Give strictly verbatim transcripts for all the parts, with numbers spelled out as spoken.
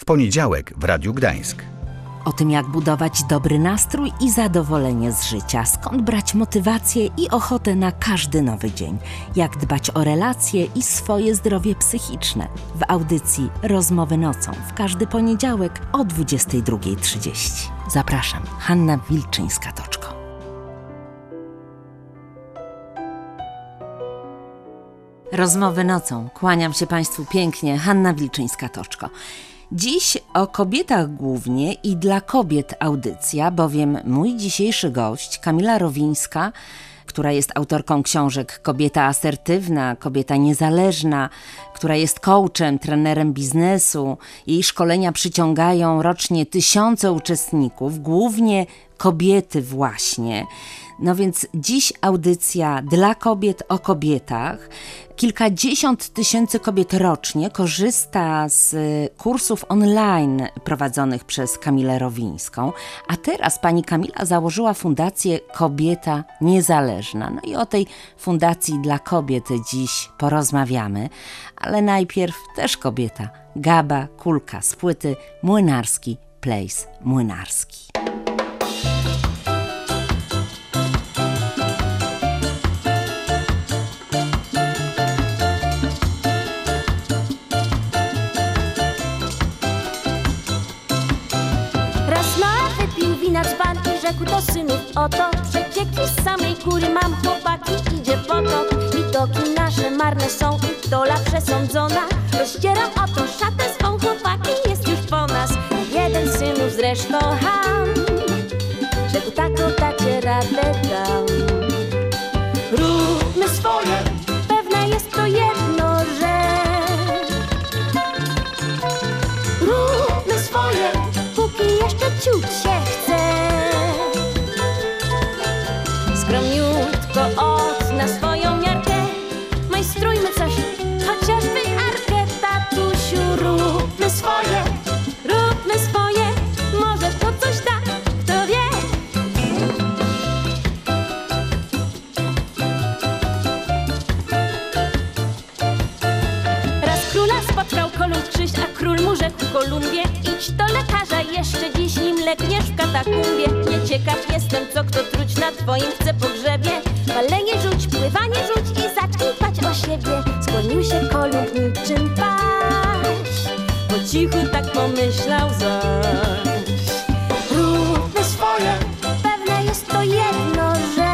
poniedziałek w Radiu Gdańsk. O tym, jak budować dobry nastrój i zadowolenie z życia, skąd brać motywację i ochotę na każdy nowy dzień, jak dbać o relacje i swoje zdrowie psychiczne w audycji Rozmowy nocą w każdy poniedziałek o dwudziestej drugiej trzydzieści. Zapraszam, Hanna Wilczyńska-Toczko. Rozmowy nocą. Kłaniam się Państwu pięknie, Hanna Wilczyńska-Toczko. Dziś o kobietach głównie i dla kobiet audycja, bowiem mój dzisiejszy gość, Kamila Rowińska, która jest autorką książek Kobieta asertywna, Kobieta niezależna, która jest coachem, trenerem biznesu. Jej szkolenia przyciągają rocznie tysiące uczestników, głównie kobiety właśnie. No więc dziś audycja dla kobiet o kobietach. Kilkadziesiąt tysięcy kobiet rocznie korzysta z kursów online prowadzonych przez Kamilę Rowińską, a teraz pani Kamila założyła fundację Kobieta Niezależna. No i o tej fundacji dla kobiet dziś porozmawiamy, ale najpierw też kobieta, Gaba Kulka z płyty Młynarski Place Młynarski. Rzekł do synów, oto przecieki z samej góry mam, chłopaki, idzie potop. Widoki nasze marne są i dola przesądzona. Rozdzieram oto szatę swą, chłopaki, jest już po nas. Jeden z synów zresztą ham, rzekł taką tacie radę dam. Róbmy swoje, pewne jest to jedno, że róbmy swoje, póki jeszcze ciut się chce. Skromniutko od na swoją miarkę majstrujmy coś, chociażby arkę, tatusiu. Róbmy swoje, róbmy swoje, może to coś da, kto wie. Raz króla spotkał Kolumb Krzyś, a król mu rzekł: Kolumbie, idź do lekarza jeszcze dziś, nim legniesz w katakumbie. Nie ciekaw jestem, co kto truć na twoim chce pogrzebie. Palenie rzuć, pływanie rzuć i zacznij dbać o siebie. Skłonił się Kolumb niczym paść, po cichu tak pomyślał zaś. Róbmy swoje, pewne jest to jedno, że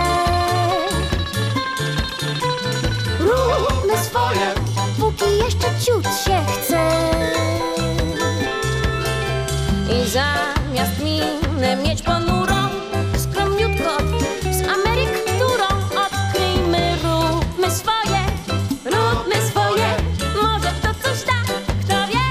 róbmy swoje, póki jeszcze ciut się chce. I zamiast minę mieć ponurą, skromniutko z Ameryk, którą odkryjmy. Róbmy swoje, róbmy swoje, może to coś da, kto wie.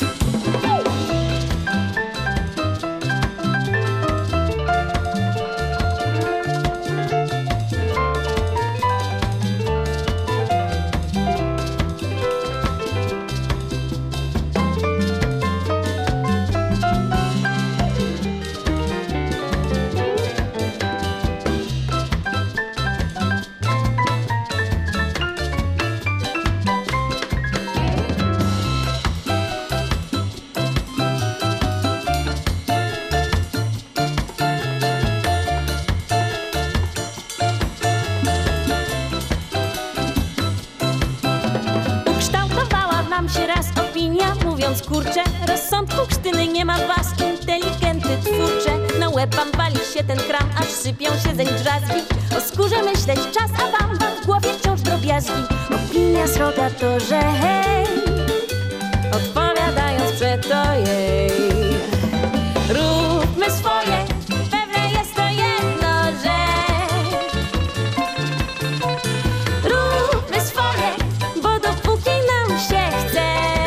Mówiąc kurczę, rozsądku krztyny nie ma was, inteligenty twórcze. Na łeb wam wali się ten kram, aż sypią się zeń drzazgi. O skórze myśleć czas, a wam, wam w głowie wciąż drobiazgi. Opinia sroga to, że hej, odpowiadając przeto jej. Róbmy swoje, pewne jest to jedno, że róbmy swoje, bo dopóki nam się chce.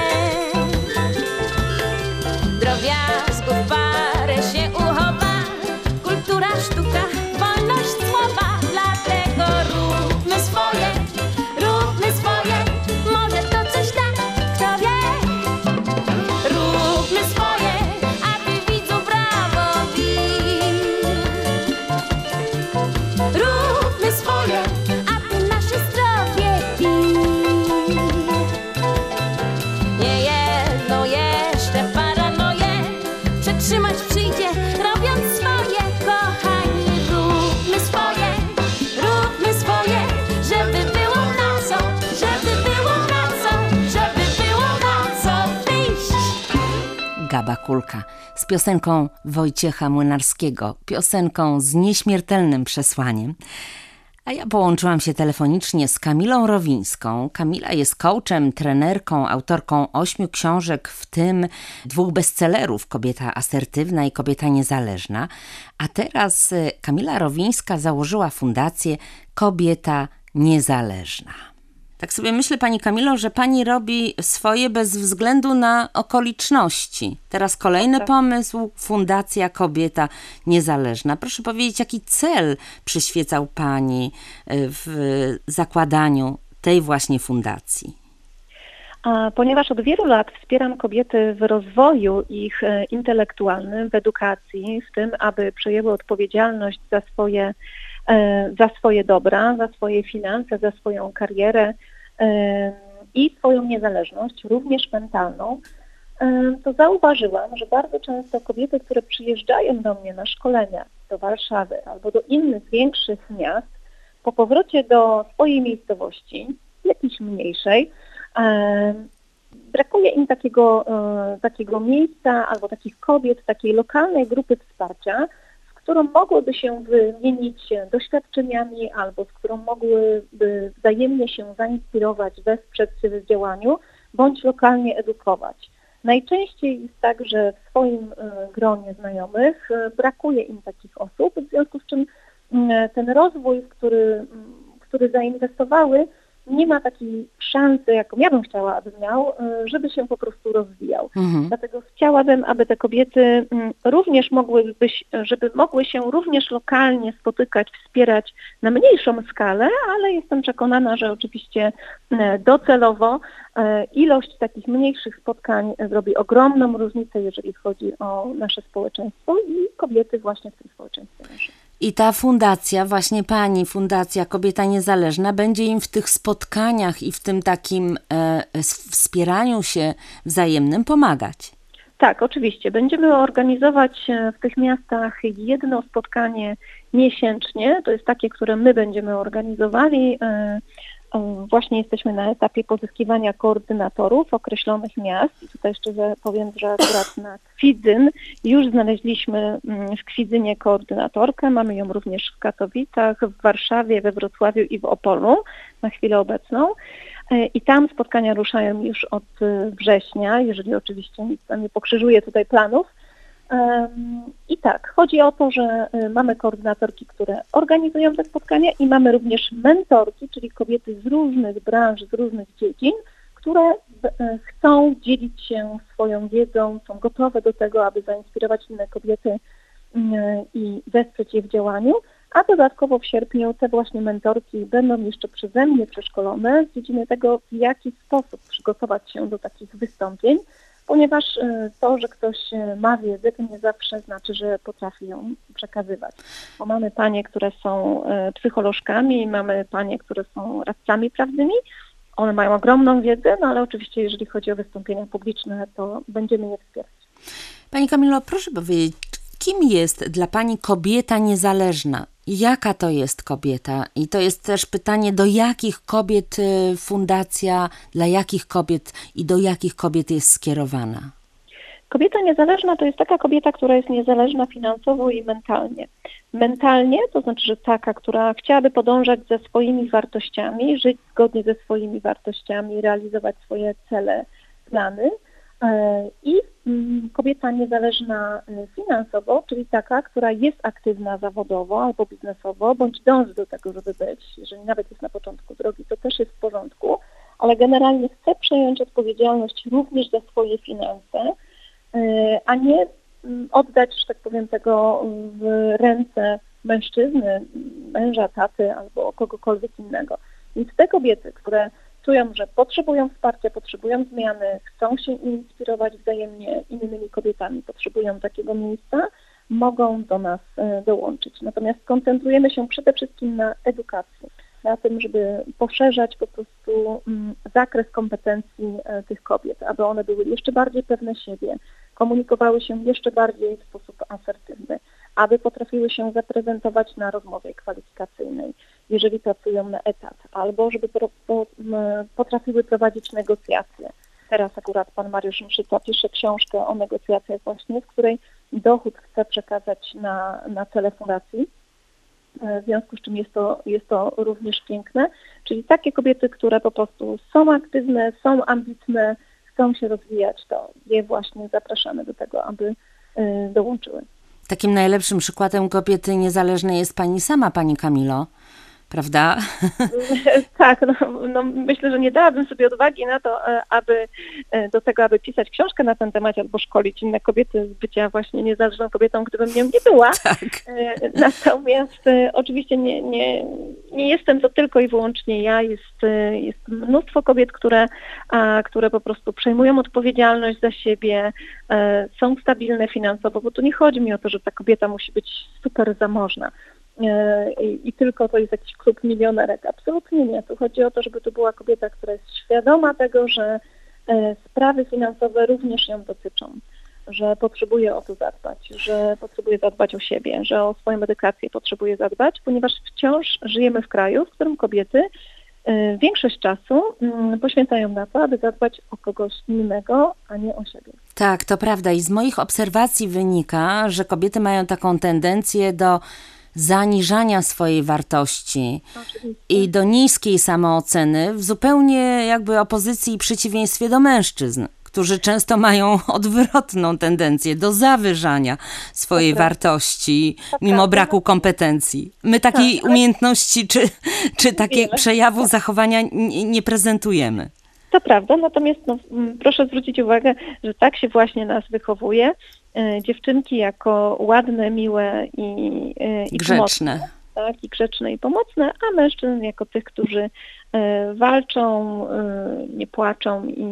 Drobiazgów parę się uchowa, kultura, sztuka, wolność słowa. Dlatego róbmy swoje, róbmy swoje, może to coś da, kto wie. Róbmy swoje, a ty widzu brawo bij. Róbmy swoje, a ty nasze zdrowie pij. Nie jedną jeszcze paranoję Gaba Kulka z piosenką Wojciecha Młynarskiego, piosenką z nieśmiertelnym przesłaniem. A ja połączyłam się telefonicznie z Kamilą Rowińską. Kamila jest coachem, trenerką, autorką ośmiu książek, w tym dwóch bestsellerów Kobieta asertywna i Kobieta niezależna. A teraz Kamila Rowińska założyła fundację Kobieta niezależna. Tak sobie myślę, pani Kamilo, że pani robi swoje bez względu na okoliczności. Teraz kolejny tak. pomysł, Fundacja Kobieta Niezależna. Proszę powiedzieć, jaki cel przyświecał pani w zakładaniu tej właśnie fundacji? A ponieważ od wielu lat wspieram kobiety w rozwoju ich intelektualnym, w edukacji, w tym, aby przejęły odpowiedzialność za swoje za swoje dobra, za swoje finanse, za swoją karierę i swoją niezależność, również mentalną, to zauważyłam, że bardzo często kobiety, które przyjeżdżają do mnie na szkolenia do Warszawy albo do innych większych miast, po powrocie do swojej miejscowości, jakiejś mniejszej, brakuje im takiego, takiego miejsca albo takich kobiet, takiej lokalnej grupy wsparcia, którą mogłyby się wymienić doświadczeniami albo z którą mogłyby wzajemnie się zainspirować, wesprzeć w działaniu, bądź lokalnie edukować. Najczęściej jest tak, że w swoim gronie znajomych brakuje im takich osób, w związku z czym ten rozwój, w który, w który zainwestowały, nie ma takiej szansy, jaką ja bym chciała, aby miał, żeby się po prostu rozwijał. Mhm. Dlatego chciałabym, aby te kobiety również mogły, żeby mogły się również lokalnie spotykać, wspierać na mniejszą skalę, ale jestem przekonana, że oczywiście docelowo ilość takich mniejszych spotkań zrobi ogromną różnicę, jeżeli chodzi o nasze społeczeństwo i kobiety właśnie w tym społeczeństwie naszym. I ta fundacja, właśnie pani Fundacja Kobieta Niezależna, będzie im w tych spotkaniach i w tym takim e, wspieraniu się wzajemnym pomagać. Tak, oczywiście. Będziemy organizować w tych miastach jedno spotkanie miesięcznie. To jest takie, które my będziemy organizowali. E, Właśnie jesteśmy na etapie pozyskiwania koordynatorów określonych miast i tutaj szczerze powiem, że akurat na Kwidzyn już znaleźliśmy w Kwidzynie koordynatorkę, mamy ją również w Katowicach, w Warszawie, we Wrocławiu i w Opolu na chwilę obecną i tam spotkania ruszają już od września, jeżeli oczywiście nic tam nie pokrzyżuje tutaj planów. I tak, chodzi o to, że mamy koordynatorki, które organizują te spotkania i mamy również mentorki, czyli kobiety z różnych branż, z różnych dziedzin, które chcą dzielić się swoją wiedzą, są gotowe do tego, aby zainspirować inne kobiety i wesprzeć je w działaniu, a dodatkowo w sierpniu te właśnie mentorki będą jeszcze przeze mnie przeszkolone z dziedziny tego, w jaki sposób przygotować się do takich wystąpień, ponieważ to, że ktoś ma wiedzę, to nie zawsze znaczy, że potrafi ją przekazywać. Bo mamy panie, które są psycholożkami, mamy panie, które są radcami prawnymi, one mają ogromną wiedzę, no ale oczywiście jeżeli chodzi o wystąpienia publiczne, to będziemy je wspierać. Pani Kamilo, proszę powiedzieć, kim jest dla pani kobieta niezależna? Jaka to jest kobieta? I to jest też pytanie, do jakich kobiet fundacja, dla jakich kobiet i do jakich kobiet jest skierowana? Kobieta niezależna to jest taka kobieta, która jest niezależna finansowo i mentalnie. Mentalnie to znaczy, że taka, która chciałaby podążać za swoimi wartościami, żyć zgodnie ze swoimi wartościami, realizować swoje cele, plany. I kobieta niezależna finansowo, czyli taka, która jest aktywna zawodowo albo biznesowo, bądź dąży do tego, żeby być, jeżeli nawet jest na początku drogi, to też jest w porządku, ale generalnie chce przejąć odpowiedzialność również za swoje finanse, a nie oddać, że tak powiem, tego w ręce mężczyzny, męża, taty albo kogokolwiek innego. Więc te kobiety, które czują, że potrzebują wsparcia, potrzebują zmiany, chcą się inspirować wzajemnie innymi kobietami, potrzebują takiego miejsca, mogą do nas dołączyć. Natomiast koncentrujemy się przede wszystkim na edukacji, na tym, żeby poszerzać po prostu zakres kompetencji tych kobiet, aby one były jeszcze bardziej pewne siebie, komunikowały się jeszcze bardziej w sposób asertywny, aby potrafiły się zaprezentować na rozmowie kwalifikacyjnej, jeżeli pracują na etat, albo żeby potrafiły prowadzić negocjacje. teraz akurat pan Mariusz Mszyca pisze książkę o negocjacjach właśnie, w której dochód chce przekazać na, na cele fundacji. W związku z czym jest to, jest to również piękne. Czyli takie kobiety, które po prostu są aktywne, są ambitne, chcą się rozwijać, to je właśnie zapraszamy do tego, aby y, dołączyły. Takim najlepszym przykładem kobiety niezależnej jest pani sama, pani Kamilo, prawda? Tak, no, no myślę, że nie dałabym sobie odwagi na to, aby do tego, aby pisać książkę na ten temat albo szkolić inne kobiety z bycia właśnie niezależną kobietą, gdybym nią nie była. Tak. Natomiast oczywiście nie, nie, nie jestem to tylko i wyłącznie ja, jest, jest mnóstwo kobiet, które, a, które po prostu przejmują odpowiedzialność za siebie, e, są stabilne finansowo, bo tu nie chodzi mi o to, że ta kobieta musi być super zamożna. I, i tylko to jest jakiś klub milionerek. Absolutnie nie. Tu chodzi o to, żeby to była kobieta, która jest świadoma tego, że e, sprawy finansowe również ją dotyczą, że potrzebuje o to zadbać, że potrzebuje zadbać o siebie, że o swoją edukację potrzebuje zadbać, ponieważ wciąż żyjemy w kraju, w którym kobiety e, większość czasu m, poświęcają na to, aby zadbać o kogoś innego, a nie o siebie. Tak, to prawda. I z moich obserwacji wynika, że kobiety mają taką tendencję do zaniżania swojej wartości Oczywiście. i do niskiej samooceny w zupełnie jakby opozycji i przeciwieństwie do mężczyzn, którzy często mają odwrotną tendencję do zawyżania swojej To prawda. wartości To mimo prawda. braku kompetencji. My takiej Tak, ale- umiejętności czy, czy takiego Wiele. przejawu zachowania nie, nie prezentujemy. To prawda, natomiast no, m, proszę zwrócić uwagę, że tak się właśnie nas wychowuje. E, dziewczynki jako ładne, miłe i, e, i pomocne, Grzeczne. tak, i grzeczne i pomocne, a mężczyzn jako tych, którzy e, walczą, e, nie płaczą i,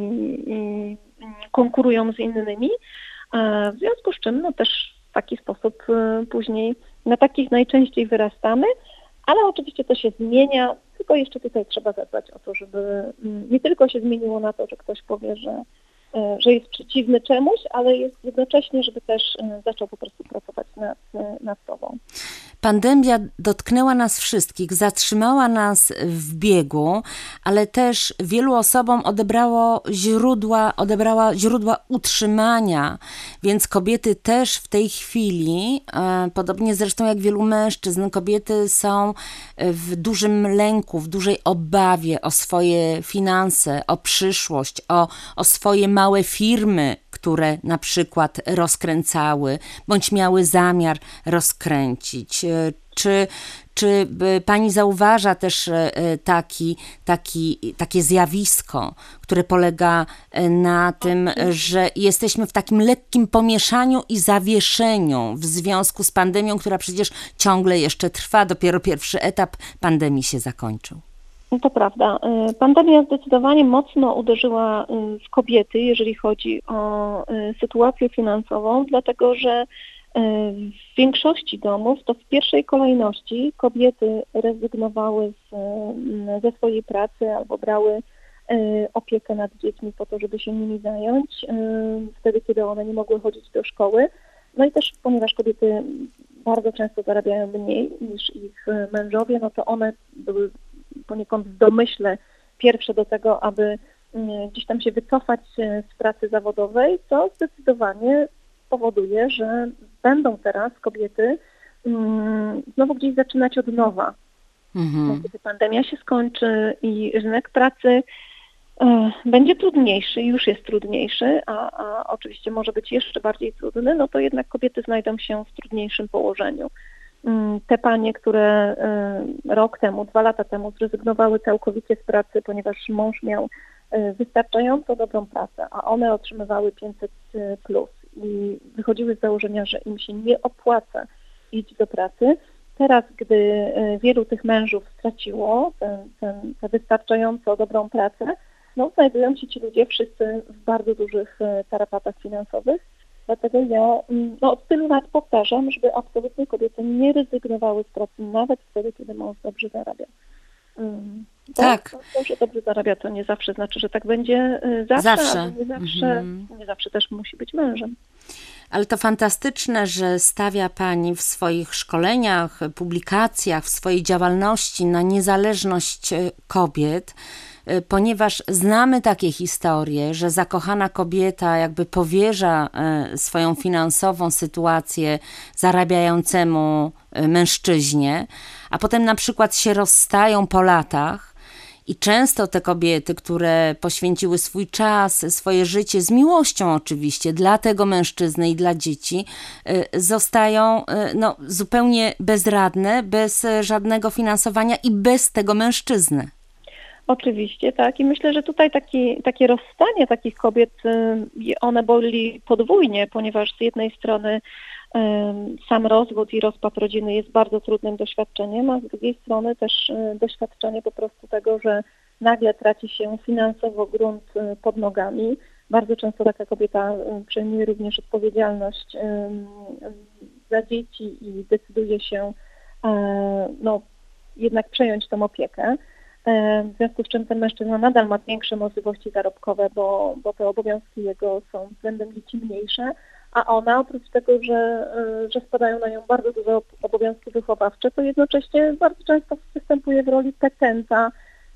i konkurują z innymi. E, w związku z czym no, też w taki sposób e, później na takich najczęściej wyrastamy, ale oczywiście to się zmienia, tylko jeszcze tutaj trzeba zadbać o to, żeby mm, nie tylko się zmieniło na to, że ktoś powie, że, e, że jest przeciwny czemuś, ale jest jednocześnie, żeby też e, zaczął po prostu pracować nad, e, nad sobą. Pandemia dotknęła nas wszystkich, zatrzymała nas w biegu, ale też wielu osobom odebrało źródła, odebrała źródła utrzymania, więc kobiety też w tej chwili, e, podobnie zresztą jak wielu mężczyzn, kobiety są w dużym lęku, w dużej obawie o swoje finanse, o przyszłość, o, o swoje małe firmy, które na przykład rozkręcały, bądź miały zamiar rozkręcić. Czy, czy pani zauważa też taki, taki, takie zjawisko, które polega na tym, że jesteśmy w takim lekkim pomieszaniu i zawieszeniu w związku z pandemią, która przecież ciągle jeszcze trwa, dopiero pierwszy etap pandemii się zakończył? No to prawda. Pandemia zdecydowanie mocno uderzyła w kobiety, jeżeli chodzi o sytuację finansową, dlatego że w większości domów to w pierwszej kolejności kobiety rezygnowały z, ze swojej pracy albo brały opiekę nad dziećmi po to, żeby się nimi zająć, wtedy, kiedy one nie mogły chodzić do szkoły. No i też ponieważ kobiety bardzo często zarabiają mniej niż ich mężowie, no to one były poniekąd w domyśle pierwsze do tego, aby gdzieś tam się wycofać z pracy zawodowej, co zdecydowanie powoduje, że będą teraz kobiety um, znowu gdzieś zaczynać od nowa. Mhm. Kiedy pandemia się skończy i rynek pracy e, będzie trudniejszy, już jest trudniejszy, a, a oczywiście może być jeszcze bardziej trudny, no to jednak kobiety znajdą się w trudniejszym położeniu. Um, te panie, które e, rok temu, dwa lata temu zrezygnowały całkowicie z pracy, ponieważ mąż miał e, wystarczająco dobrą pracę, a one otrzymywały pięćset plus. I wychodziły z założenia, że im się nie opłaca iść do pracy. Teraz, gdy wielu tych mężów straciło tę, tę, tę wystarczająco dobrą pracę, no znajdują się ci ludzie wszyscy w bardzo dużych tarapatach finansowych. Dlatego ja no, od tylu lat powtarzam, żeby absolutnie kobiety nie rezygnowały z pracy, nawet wtedy, kiedy mąż dobrze zarabia. Um, tak. To, to, że dobrze zarabia, to nie zawsze znaczy, że tak będzie zawsze, zawsze. albo nie zawsze, mhm. nie zawsze też musi być mężem. Ale to fantastyczne, że stawia pani w swoich szkoleniach, publikacjach, w swojej działalności na niezależność kobiet, y, ponieważ znamy takie historie, że zakochana kobieta jakby powierza y, swoją finansową sytuację zarabiającemu y, mężczyźnie, a potem na przykład się rozstają po latach. I często te kobiety, które poświęciły swój czas, swoje życie z miłością oczywiście dla tego mężczyzny i dla dzieci, y, zostają y, no, zupełnie bezradne, bez y, żadnego finansowania i bez tego mężczyzny. Oczywiście, tak. I myślę, że tutaj taki, takie rozstanie takich kobiet, y, one boli podwójnie, ponieważ z jednej strony y, sam rozwód i rozpad rodziny jest bardzo trudnym doświadczeniem, a z drugiej strony też y, doświadczenie po prostu tego, że nagle traci się finansowo grunt y, pod nogami. Bardzo często taka kobieta y, przejmuje również odpowiedzialność y, y, za dzieci i decyduje się y, no, jednak przejąć tą opiekę. W związku z czym ten mężczyzna nadal ma większe możliwości zarobkowe, bo, bo te obowiązki jego są względem dzieci mniejsze, a ona oprócz tego, że, że spadają na nią bardzo duże obowiązki wychowawcze, to jednocześnie bardzo często występuje w roli petenta,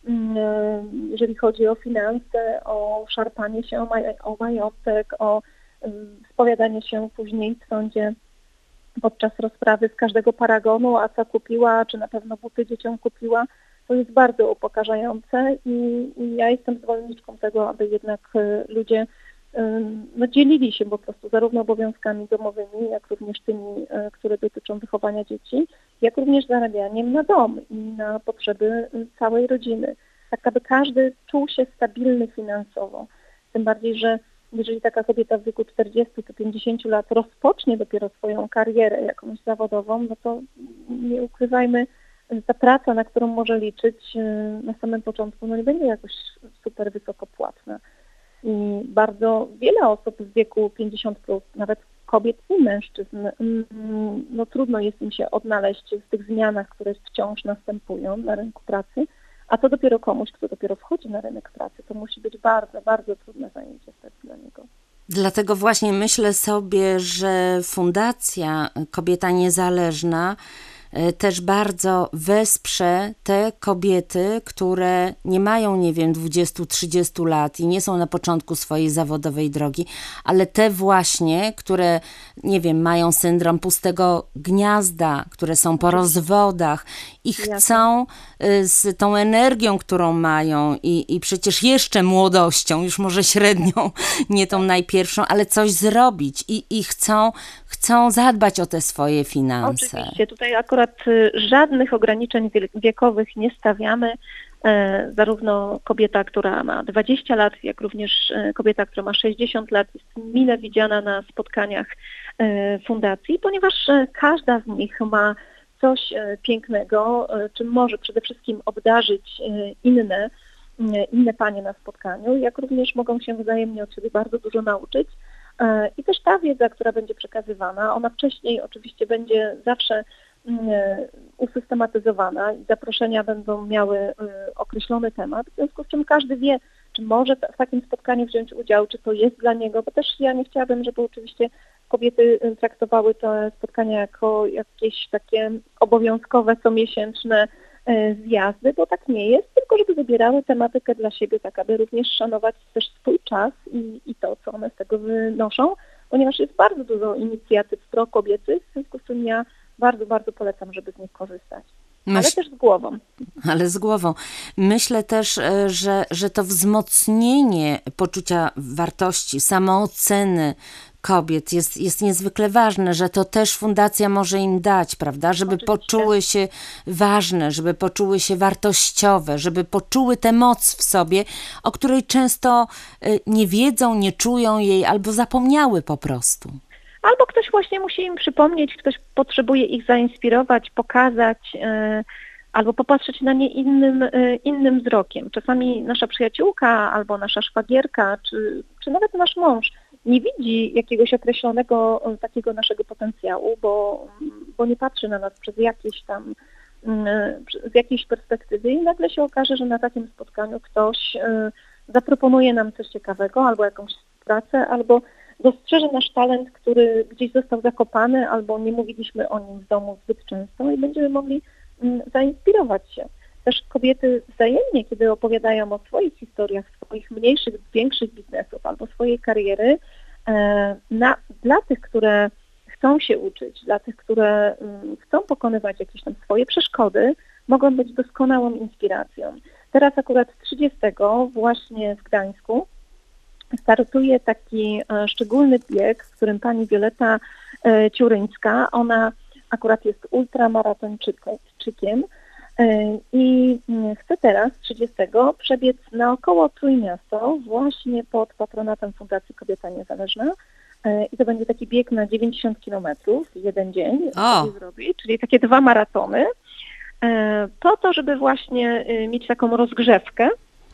jeżeli chodzi o finanse, o szarpanie się o, maj- o majątek, o spowiadanie się później w sądzie podczas rozprawy z każdego paragonu, a co kupiła, czy na pewno buty dzieciom kupiła. To jest bardzo upokarzające i, i ja jestem zwolenniczką tego, aby jednak ludzie no, dzielili się po prostu zarówno obowiązkami domowymi, jak również tymi, które dotyczą wychowania dzieci, jak również zarabianiem na dom i na potrzeby całej rodziny. Tak, aby każdy czuł się stabilny finansowo. Tym bardziej, że jeżeli taka kobieta w wieku czterdziestu czy pięćdziesięciu lat rozpocznie dopiero swoją karierę jakąś zawodową, no to nie ukrywajmy, ta praca, na którą może liczyć na samym początku, no nie będzie jakoś super wysoko płatna. I bardzo wiele osób w wieku pięćdziesiąt plus, nawet kobiet i mężczyzn, no trudno jest im się odnaleźć w tych zmianach, które wciąż następują na rynku pracy, a to dopiero komuś, kto dopiero wchodzi na rynek pracy, to musi być bardzo, bardzo trudne zajęcie wtedy dla niego. Dlatego właśnie myślę sobie, że Fundacja Kobieta Niezależna też bardzo wesprze te kobiety, które nie mają, nie wiem, dwudziestu trzydziestu lat i nie są na początku swojej zawodowej drogi, ale te właśnie, które, nie wiem, mają syndrom pustego gniazda, które są po rozwodach i chcą z tą energią, którą mają i, i przecież jeszcze młodością, już może średnią, nie tą najpierwszą, ale coś zrobić i, i chcą, chcą zadbać o te swoje finanse. Oczywiście, tutaj akurat żadnych ograniczeń wiekowych nie stawiamy. Zarówno kobieta, która ma dwadzieścia lat, jak również kobieta, która ma sześćdziesiąt lat jest mile widziana na spotkaniach fundacji, ponieważ każda z nich ma coś pięknego, czym może przede wszystkim obdarzyć inne, inne panie na spotkaniu, jak również mogą się wzajemnie od siebie bardzo dużo nauczyć. I też ta wiedza, która będzie przekazywana, ona wcześniej oczywiście będzie zawsze usystematyzowana i zaproszenia będą miały określony temat, w związku z czym każdy wie, czy może w takim spotkaniu wziąć udział, czy to jest dla niego, bo też ja nie chciałabym, żeby oczywiście kobiety traktowały te spotkania jako jakieś takie obowiązkowe, comiesięczne zjazdy, bo tak nie jest, tylko żeby wybierały tematykę dla siebie, tak aby również szanować też swój czas i, i to, co one z tego wynoszą, ponieważ jest bardzo dużo inicjatyw pro-kobiecych, w związku z czym ja bardzo, bardzo polecam, żeby z nich korzystać. Ale Myśl... też z głową. Ale z głową. Myślę też, że, że to wzmocnienie poczucia wartości, samooceny kobiet jest, jest niezwykle ważne, że to też fundacja może im dać, prawda? Żeby Oczywiście. poczuły się ważne, żeby poczuły się wartościowe, żeby poczuły tę moc w sobie, o której często nie wiedzą, nie czują jej albo zapomniały po prostu. Albo ktoś właśnie musi im przypomnieć, ktoś potrzebuje ich zainspirować, pokazać, yy, albo popatrzeć na nie innym, yy, innym wzrokiem. Czasami nasza przyjaciółka albo nasza szwagierka, czy, czy nawet nasz mąż nie widzi jakiegoś określonego yy, takiego naszego potencjału, bo, bo nie patrzy na nas przez jakieś tam, yy, z jakiejś perspektywy i nagle się okaże, że na takim spotkaniu ktoś yy, zaproponuje nam coś ciekawego, albo jakąś pracę, albo dostrzeże nasz talent, który gdzieś został zakopany, albo nie mówiliśmy o nim w domu zbyt często i będziemy mogli zainspirować się. też kobiety wzajemnie, kiedy opowiadają o swoich historiach, swoich mniejszych, większych biznesów albo swojej kariery, na, dla tych, które chcą się uczyć, dla tych, które chcą pokonywać jakieś tam swoje przeszkody, mogą być doskonałą inspiracją. Teraz akurat trzydziestego właśnie w Gdańsku startuje taki szczególny bieg, w którym pani Wioleta Ciuryńska, ona akurat jest ultramaratończykiem i chce teraz trzydziestego przebiec naokoło Trójmiasto właśnie pod patronatem Fundacji Kobieta Niezależna. I to będzie taki bieg na dziewięćdziesiąt kilometrów, jeden dzień zrobi, czyli takie dwa maratony, po to, żeby właśnie mieć taką rozgrzewkę.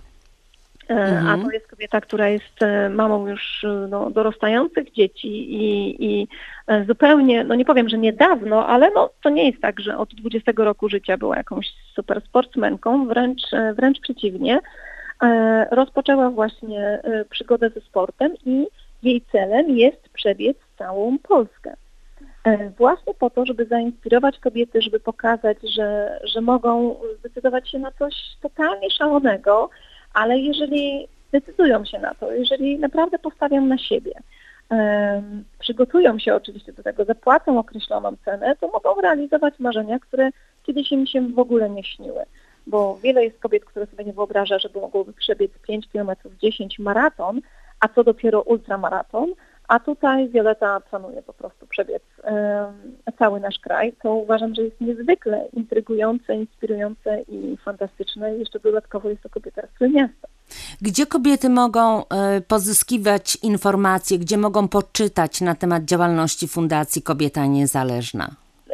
Mhm. A to jest kobieta, która jest mamą już no, dorastających dzieci i, i zupełnie, no nie powiem, że niedawno, ale no, to nie jest tak, że od dwudziestego roku życia była jakąś super sportsmenką, wręcz, wręcz przeciwnie. Rozpoczęła właśnie przygodę ze sportem i jej celem jest przebiec całą Polskę. Właśnie po to, żeby zainspirować kobiety, żeby pokazać, że, że mogą zdecydować się na coś totalnie szalonego, ale jeżeli decydują się na to, jeżeli naprawdę postawią na siebie, um, przygotują się oczywiście do tego, zapłacą określoną cenę, to mogą realizować marzenia, które kiedyś im się w ogóle nie śniły. Bo wiele jest kobiet, które sobie nie wyobraża, żeby mogłyby przebiec pięć kilometrów, dziesięć maraton, a co dopiero ultramaraton, a tutaj Wioleta planuje po prostu przebiec um, cały nasz kraj. To uważam, że jest niezwykle intrygujące, inspirujące i fantastyczne. I jeszcze dodatkowo jest to kobieta z Trójmiasta. Gdzie kobiety mogą y, pozyskiwać informacje, gdzie mogą poczytać na temat działalności Fundacji Kobieta Niezależna?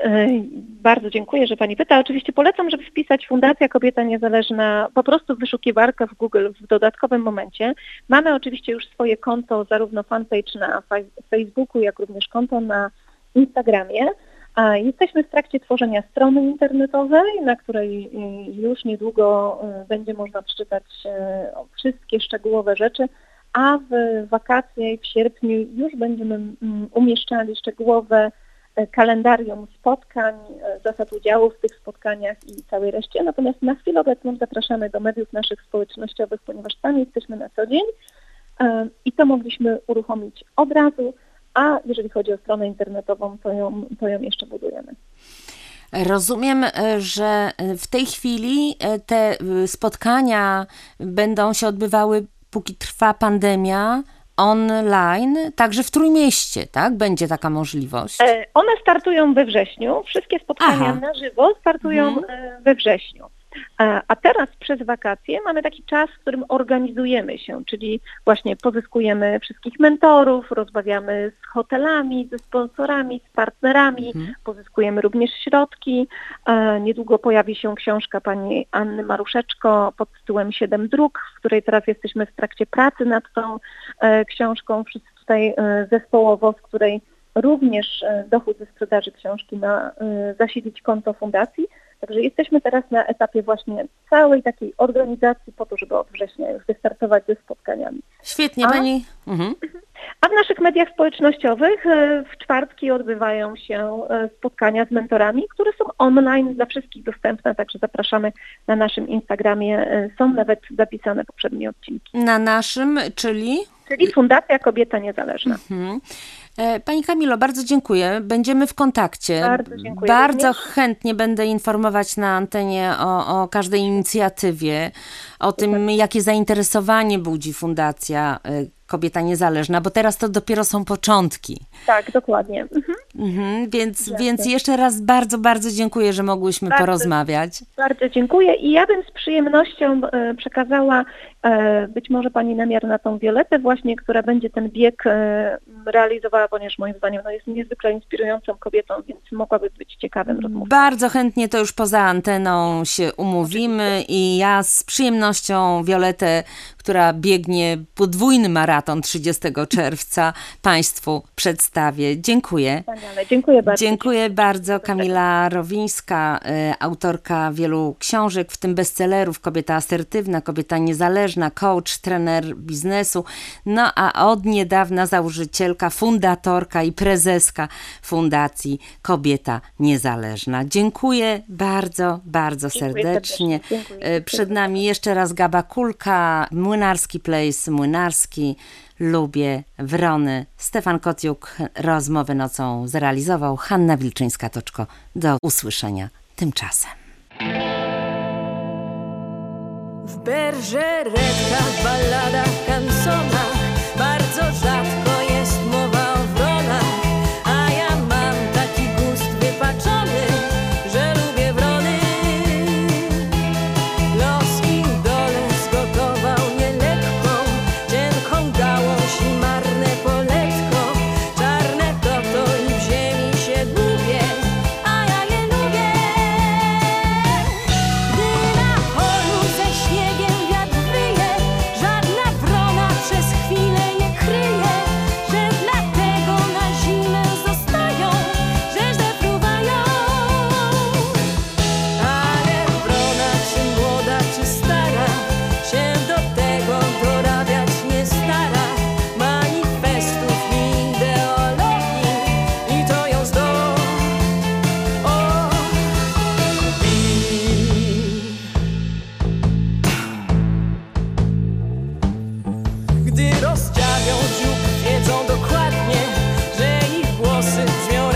Bardzo dziękuję, że pani pyta. Oczywiście polecam, żeby wpisać Fundacja Kobieta Niezależna po prostu w wyszukiwarkę w Google w dodatkowym momencie. Mamy oczywiście już swoje konto, zarówno fanpage na Facebooku, jak również konto na Instagramie. Jesteśmy w trakcie tworzenia strony internetowej, na której już niedługo będzie można przeczytać wszystkie szczegółowe rzeczy, a w wakacje w sierpniu już będziemy umieszczali szczegółowe kalendarium spotkań, zasad udziału w tych spotkaniach i całej reszcie. Natomiast na chwilę obecną zapraszamy do mediów naszych społecznościowych, ponieważ tam jesteśmy na co dzień i to mogliśmy uruchomić od razu, a jeżeli chodzi o stronę internetową, to ją, to ją jeszcze budujemy. Rozumiem, że w tej chwili te spotkania będą się odbywały, póki trwa pandemia, online, także w Trójmieście, tak? Będzie taka możliwość? One startują we wrześniu. Wszystkie spotkania Aha. na żywo startują mhm. we wrześniu. A teraz przez wakacje mamy taki czas, w którym organizujemy się, czyli właśnie pozyskujemy wszystkich mentorów, rozmawiamy z hotelami, ze sponsorami, z partnerami, mhm. pozyskujemy również środki. Niedługo pojawi się książka pani Anny Maruszeczko pod tytułem Siedem dróg, w której teraz jesteśmy w trakcie pracy nad tą książką. Wszyscy tutaj zespołowo, w której również dochód ze sprzedaży książki ma zasilić konto fundacji. Także jesteśmy teraz na etapie właśnie całej takiej organizacji po to, żeby od września już wystartować ze spotkaniami. Świetnie, a, pani. Mhm. A w naszych mediach społecznościowych w czwartki odbywają się spotkania z mentorami, które są online dla wszystkich dostępne, także zapraszamy na naszym Instagramie. Są nawet zapisane poprzednie odcinki. Na naszym, czyli? Czyli Fundacja Kobieta Niezależna. Mhm. Pani Kamilo, bardzo dziękuję. Będziemy w kontakcie. Bardzo dziękuję. Bardzo również. chętnie będę informować na antenie o, o każdej inicjatywie, o tym, jakie zainteresowanie budzi Fundacja Kobieta Niezależna, bo teraz to dopiero są początki. Tak, dokładnie. Mhm. Mhm, więc, więc jeszcze raz bardzo, bardzo dziękuję, że mogłyśmy bardzo, porozmawiać. Bardzo dziękuję i ja bym z przyjemnością e, przekazała e, być może pani namiar na tą Violetę właśnie, która będzie ten bieg e, realizowała, ponieważ moim zdaniem no, jest niezwykle inspirującą kobietą, więc mogłaby być ciekawym rozmówcą. Bardzo chętnie to już poza anteną się umówimy i ja z przyjemnością Violetę, która biegnie podwójny maraton trzydziestego czerwca, Państwu przedstawię. Dziękuję. Wspaniale. Dziękuję bardzo. Dziękuję bardzo. Kamila Rowińska, autorka wielu książek, w tym bestsellerów Kobieta asertywna, Kobieta niezależna. niezależna, coach, trener biznesu, no a od niedawna założycielka, fundatorka i prezeska Fundacji Kobieta Niezależna. Dziękuję bardzo, bardzo Dziękuję serdecznie. serdecznie. Dziękuję. Przed nami jeszcze raz Gaba Kulka, Młynarski Place, Młynarski, Lubię, Wrony. Stefan Kociuk rozmowę nocą zrealizował. Hanna Wilczyńska-Toczko. Do usłyszenia tymczasem. W berżeretkach, balladach, kansonach bardzo rzadko jest mowa o wronach, a ja mam taki gust wypaczony, że lubię wrony. Los im dole zgotował nielekką, cienką gałąź i marne poletko, czarne to to i w ziemi się gubię, a ja je lubię. Gdy na polu ze śniegiem wiatr wyje, żadna wrona przez chwilę nie kryje, że dlatego na zimę zostają, że źle fruwają. Ale wrona, czy młoda, czy stara, się do tego dorabiać nie stara. Manifestów i ideologii, i to ją zdobi. Gdy rozdziawią dziób, wiedzą dokładnie, że ich głosy brzmią